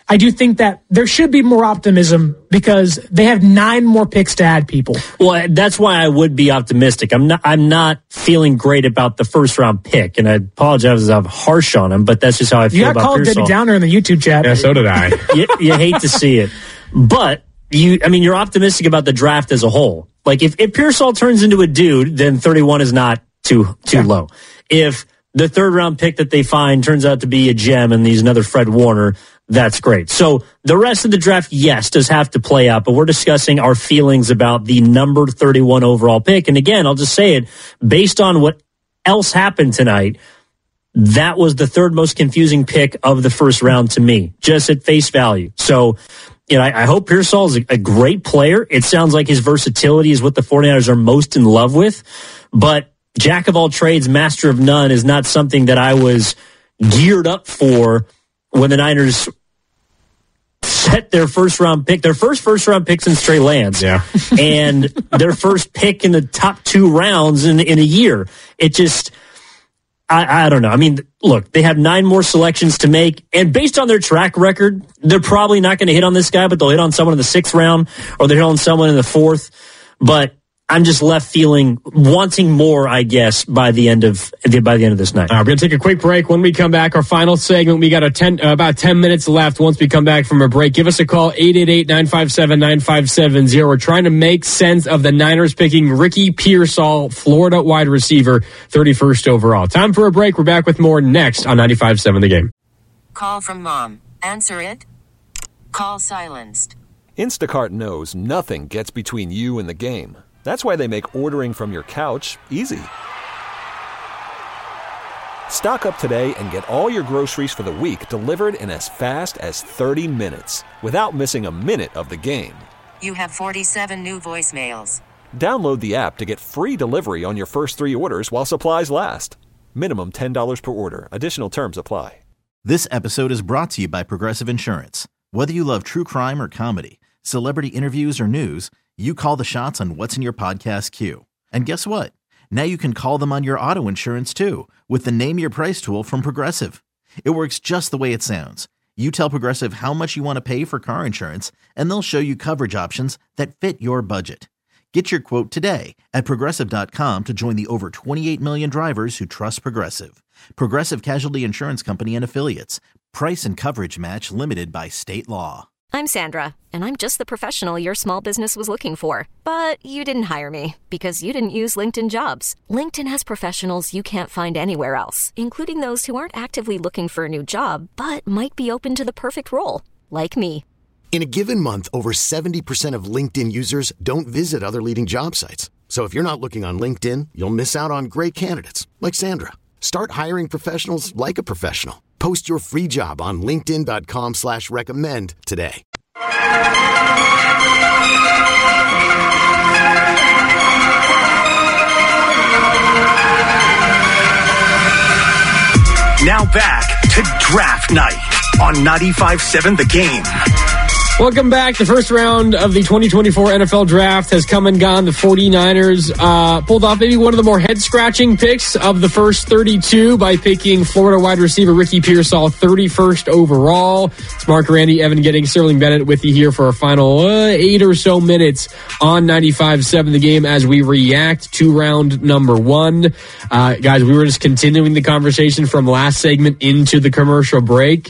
I do think that there should be more optimism because they have 9 more picks to add people. Well, that's why I would be optimistic. I'm not feeling great about the first round pick, and I apologize if I'm harsh on him, but that's just how I feel about Pearsall. You got called Debbie Downer in the YouTube chat. Yeah, so did I. You hate to see it, but you're optimistic about the draft as a whole. Like if Pearsall turns into a dude, then 31 is not too low. If the third round pick that they find turns out to be a gem and he's another Fred Warner, that's great. So the rest of the draft, yes, does have to play out, but we're discussing our feelings about the number 31 overall pick. And again, I'll just say it, based on what else happened tonight, that was the third most confusing pick of the first round to me, just at face value. So, I hope Pearsall is a great player. It sounds like his versatility is what the 49ers are most in love with, but jack of all trades, master of none is not something that I was geared up for when the Niners set their first round pick, their first round pick since Trey Lance, and their first pick in the top 2 rounds in a year. It just, I don't know. I mean, look, they have 9 more selections to make, and based on their track record, they're probably not going to hit on this guy, but they'll hit on someone in the 6th round, or they'll hit on someone in the 4th. But I'm just left wanting more, I guess, by the end of this night. We're going to take a quick break. When we come back, our final segment, we got about 10 minutes left once we come back from a break. Give us a call, 888-957-9570. We're trying to make sense of the Niners picking Ricky Pearsall, Florida wide receiver, 31st overall. Time for a break. We're back with more next on 95.7 The Game. Call from mom. Answer it. Call silenced. Instacart knows nothing gets between you and the game. That's why they make ordering from your couch easy. Stock up today and get all your groceries for the week delivered in as fast as 30 minutes without missing a minute of the game. You have 47 new voicemails. Download the app to get free delivery on your first 3 orders while supplies last. Minimum $10 per order. Additional terms apply. This episode is brought to you by Progressive Insurance. Whether you love true crime or comedy, celebrity interviews or news, you call the shots on what's in your podcast queue. And guess what? Now you can call them on your auto insurance too with the Name Your Price tool from Progressive. It works just the way it sounds. You tell Progressive how much you want to pay for car insurance, and they'll show you coverage options that fit your budget. Get your quote today at Progressive.com to join the over 28 million drivers who trust Progressive. Progressive Casualty Insurance Company and Affiliates. Price and coverage match limited by state law. I'm Sandra, and I'm just the professional your small business was looking for. But you didn't hire me because you didn't use LinkedIn Jobs. LinkedIn has professionals you can't find anywhere else, including those who aren't actively looking for a new job, but might be open to the perfect role, like me. In a given month, over 70% of LinkedIn users don't visit other leading job sites. So if you're not looking on LinkedIn, you'll miss out on great candidates like Sandra. Start hiring professionals like a professional. Post your free job on linkedin.com/recommend today. Now back to Draft Night on 95.7 The Game. Welcome back. The first round of the 2024 NFL Draft has come and gone. The 49ers pulled off maybe one of the more head-scratching picks of the first 32 by picking Florida wide receiver Ricky Pearsall, 31st overall. It's Mark Randy, Evan Giddings, Sterling Bennett with you here for our final 8 or so minutes on 95.7 The Game as we react to round number 1. Guys, we were just continuing the conversation from last segment into the commercial break.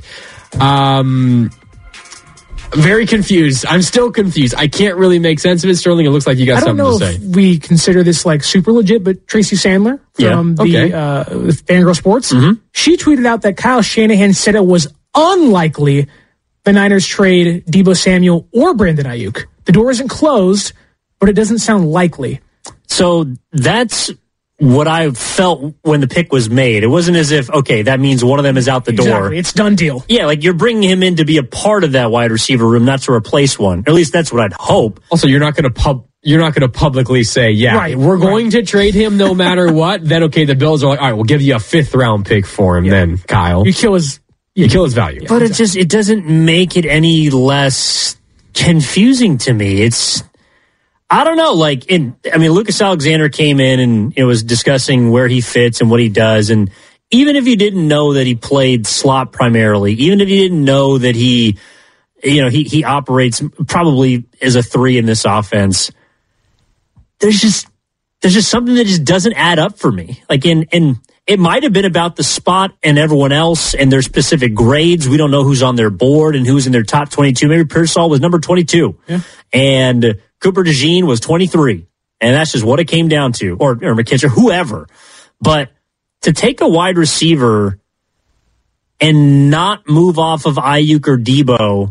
Very confused. I'm still confused. I can't really make sense of it. Sterling, it looks like you got something to say. I don't know if we consider this like super legit, but Tracy Sandler from the Fangirl Sports, she tweeted out that Kyle Shanahan said it was unlikely the Niners trade Deebo Samuel or Brandon Ayuk. The door isn't closed, but it doesn't sound likely. So that's what I felt when the pick was made. It wasn't as if, okay, that means one of them is out the door. Exactly. It's done deal. Yeah, like you're bringing him in to be a part of that wide receiver room, not to replace one. At least that's what I'd hope. Also, you're not going to publicly say, we're going to trade him no matter what. Then, okay, the Bills are like, all right, we'll give you a 5th round pick for him then, Kyle. You kill his value. But it doesn't make it any less confusing to me. I don't know. Lucas Alexander came in and was discussing where he fits and what he does. And even if you didn't know that he played slot primarily, even if you didn't know that he he operates probably as a 3 in this offense. There's just something that just doesn't add up for me. Like and it might have been about the spot and everyone else and their specific grades. We don't know who's on their board and who's in their top 22. Maybe Pearsall was number 22 and Cooper DeJean was 23. And that's just what it came down to, or McKinstry, whoever. But to take a wide receiver and not move off of Ayuk or Debo,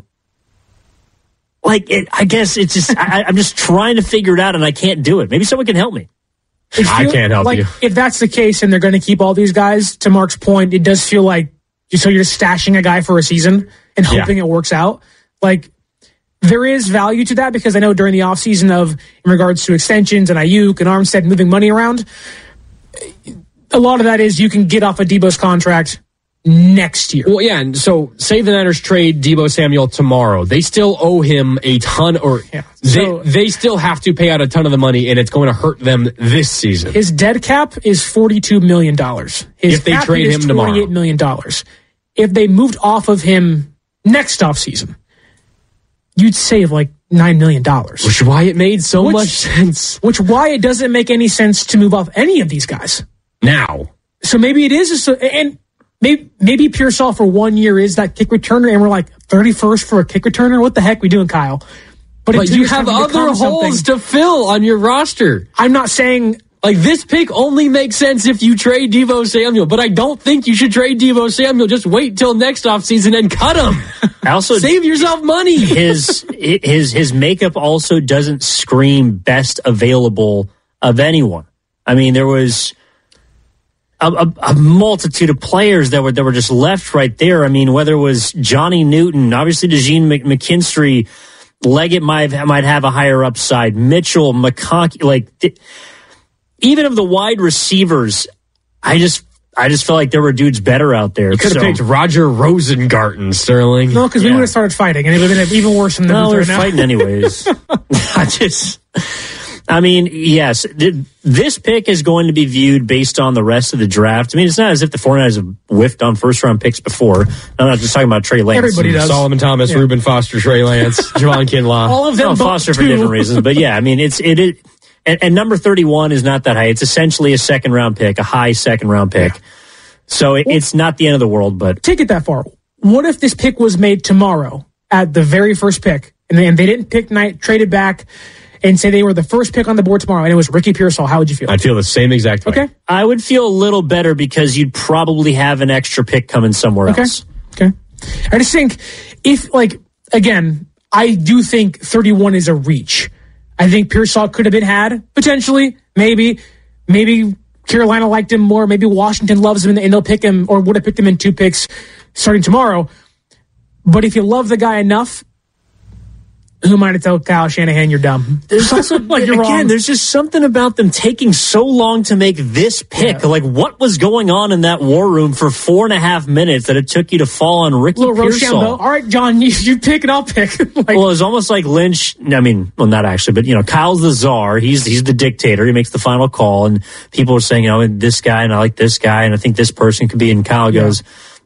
I guess it's just, I'm just trying to figure it out and I can't do it. Maybe someone can help me. I can't help you. If that's the case and they're going to keep all these guys, to Mark's point, it does feel like so you're just stashing a guy for a season and hoping it works out. Like, there is value to that because I know during the offseason in regards to extensions and Ayuk and Armstead moving money around, a lot of that is you can get off of Debo's contract next year. Well, yeah, and so say the Niners trade Debo Samuel tomorrow. They still owe him a ton, they still have to pay out a ton of the money, and it's going to hurt them this season. His dead cap is $42 million. If they trade him tomorrow. $28 million. If they moved off of him next offseason, you'd save like $9 million. Which is why it made so much sense. Which why it doesn't make any sense to move off any of these guys. Now. So maybe it is, and maybe Pearsall for 1 year is that kick returner, and we're like 31st for a kick returner. What the heck we doing, Kyle? But you have other holes to fill on your roster. I'm not saying... Like, this pick only makes sense if you trade Debo Samuel, but I don't think you should trade Debo Samuel. Just wait till next offseason and cut him. Also, save yourself money. His makeup also doesn't scream best available of anyone. I mean, there was a multitude of players that were just left right there. I mean, whether it was Johnny Newton, obviously DeJean McKinstry, Leggett might have a higher upside, Mitchell, McConkey, even of the wide receivers, I just feel like there were dudes better out there. You could have picked Roger Rosengarten, Sterling. No, because we would have started fighting, and it would have been even worse than the we're fighting anyways. I mean, yes, this pick is going to be viewed based on the rest of the draft. I mean, it's not as if the 49ers have whiffed on first-round picks before. I'm not just talking about Trey Lance. Everybody does. Solomon Thomas, Reuben Foster, Trey Lance, Javon Kinlaw. All of them. Foster for different reasons. But yeah, I mean, it is. And number 31 is not that high. It's essentially a second-round pick, a high second-round pick. Yeah. So it's not the end of the world, but... Take it that far. What if this pick was made tomorrow at the very first pick, and they didn't pick tonight, traded back, and say they were the first pick on the board tomorrow, and it was Ricky Pearsall? How would you feel? I'd feel the same exact way. Okay. I would feel a little better because you'd probably have an extra pick coming somewhere else. Okay. I just think again, I do think 31 is a reach. I think Pearsall could have been had, potentially. Maybe Carolina liked him more. Maybe Washington loves him and they'll pick him, or would have picked him in 2 picks starting tomorrow. But if you love the guy enough, who am I to tell Kyle Shanahan you're dumb? There's also, you're wrong. There's just something about them taking so long to make this pick. Yeah. Like, what was going on in that war room for 4.5 minutes that it took you to fall on Ricky Pearsall? All right, John, you pick and I'll pick. Well, it's almost like Lynch. I mean, well, not actually, but Kyle's the czar. He's the dictator. He makes the final call, and people are saying, this guy, and I like this guy, and I think this person could be. And Kyle goes,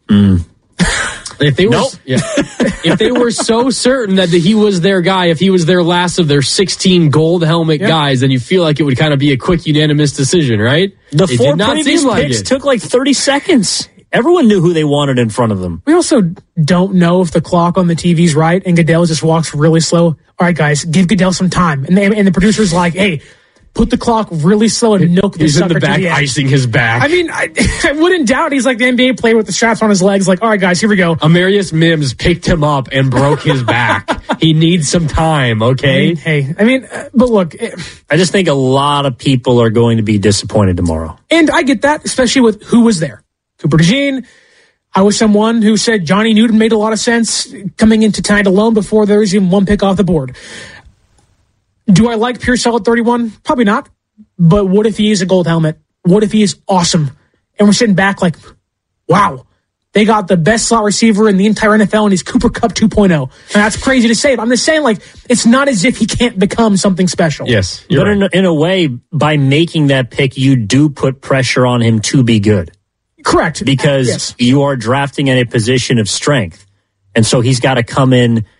If they were so certain that he was their guy, if he was their last of their 16 gold helmet guys, then you feel like it would kind of be a quick unanimous decision, right? The 4 previous picks took like 30 seconds. Everyone knew who they wanted in front of them. We also don't know if the clock on the TV's right, and Goodell just walks really slow. All right, guys, give Goodell some time. And the producer's like, hey, put the clock really slow and milk this sucker. He's in the back icing his back. I mean, I wouldn't doubt he's like the NBA player with the straps on his legs. Like, all right, guys, here we go. Amarius Mims picked him up and broke his back. He needs some time, okay? But look. I just think a lot of people are going to be disappointed tomorrow. And I get that, especially with who was there. Cooper DeJean. I was someone who said Johnny Newton made a lot of sense coming into tonight alone before there was even 1 pick off the board. Do I like Pearsall at 31? Probably not. But what if he is a gold helmet? What if he is awesome? And we're sitting back like, wow, they got the best slot receiver in the entire NFL, and he's Cooper Kupp 2.0. And that's crazy to say. But I'm just saying, it's not as if he can't become something special. Yes. But right. in a way, by making that pick, you do put pressure on him to be good. Correct. Because you are drafting in a position of strength. And so he's got to come in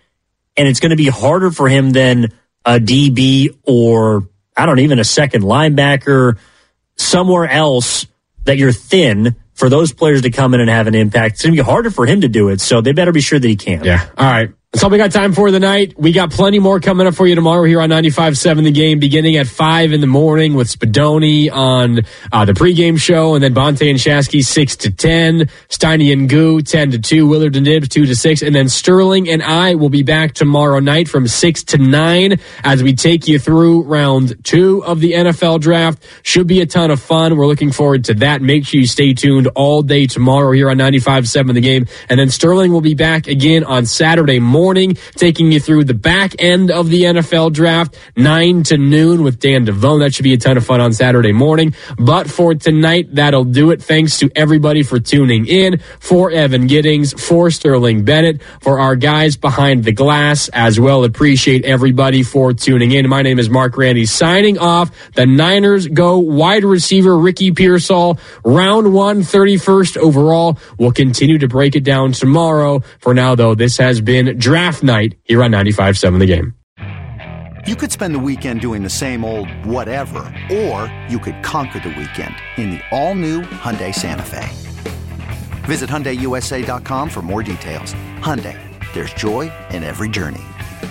and it's going to be harder for him than a DB or, even a second linebacker, somewhere else that you're thin for those players to come in and have an impact. It's going to be harder for him to do it, so they better be sure that he can. Yeah. All right. That's all we got time for tonight. We got plenty more coming up for you tomorrow here on 95.7 The Game, beginning at 5 in the morning with Spadoni on the pregame show, and then Bonte and Shasky 6 to 10, Steiny and Goo 10 to 2, Willard and Dibbs 2 to 6, and then Sterling and I will be back tomorrow night from 6 to 9 as we take you through round 2 of the NFL draft. Should be a ton of fun. We're looking forward to that. Make sure you stay tuned all day tomorrow here on 95.7 The Game, and then Sterling will be back again on Saturday morning, taking you through the back end of the NFL draft, 9 to noon with Dan Devone. That should be a ton of fun on Saturday morning. But for tonight, that'll do it. Thanks to everybody for tuning in. For Evan Giddings, for Sterling Bennett, for our guys behind the glass as well. Appreciate everybody for tuning in. My name is Mark Randy, signing off. The Niners go wide receiver Ricky Pearsall, round 1, 31st overall. We'll continue to break it down tomorrow. For now, though, this has been Draft Night here on 95.7 The Game. You could spend the weekend doing the same old whatever, or you could conquer the weekend in the all-new Hyundai Santa Fe. Visit HyundaiUSA.com for more details. Hyundai, there's joy in every journey.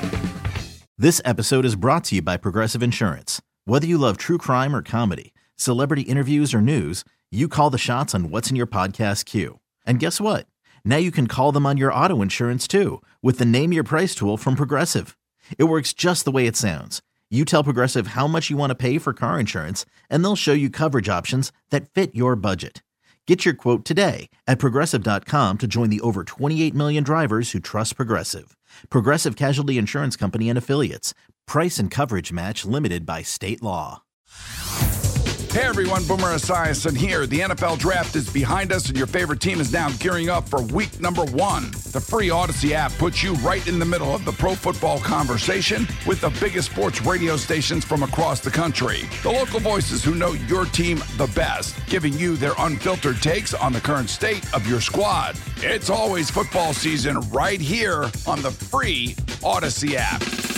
This episode is brought to you by Progressive Insurance. Whether you love true crime or comedy, celebrity interviews or news, you call the shots on what's in your podcast queue. And guess what? Now you can call them on your auto insurance too with the Name Your Price tool from Progressive. It works just the way it sounds. You tell Progressive how much you want to pay for car insurance, and they'll show you coverage options that fit your budget. Get your quote today at Progressive.com to join the over 28 million drivers who trust Progressive. Progressive Casualty Insurance Company and Affiliates. Price and coverage match limited by state law. Hey everyone, Boomer Esiason here. The NFL draft is behind us and your favorite team is now gearing up for week number 1. The free Odyssey app puts you right in the middle of the pro football conversation with the biggest sports radio stations from across the country. The local voices who know your team the best, giving you their unfiltered takes on the current state of your squad. It's always football season right here on the free Odyssey app.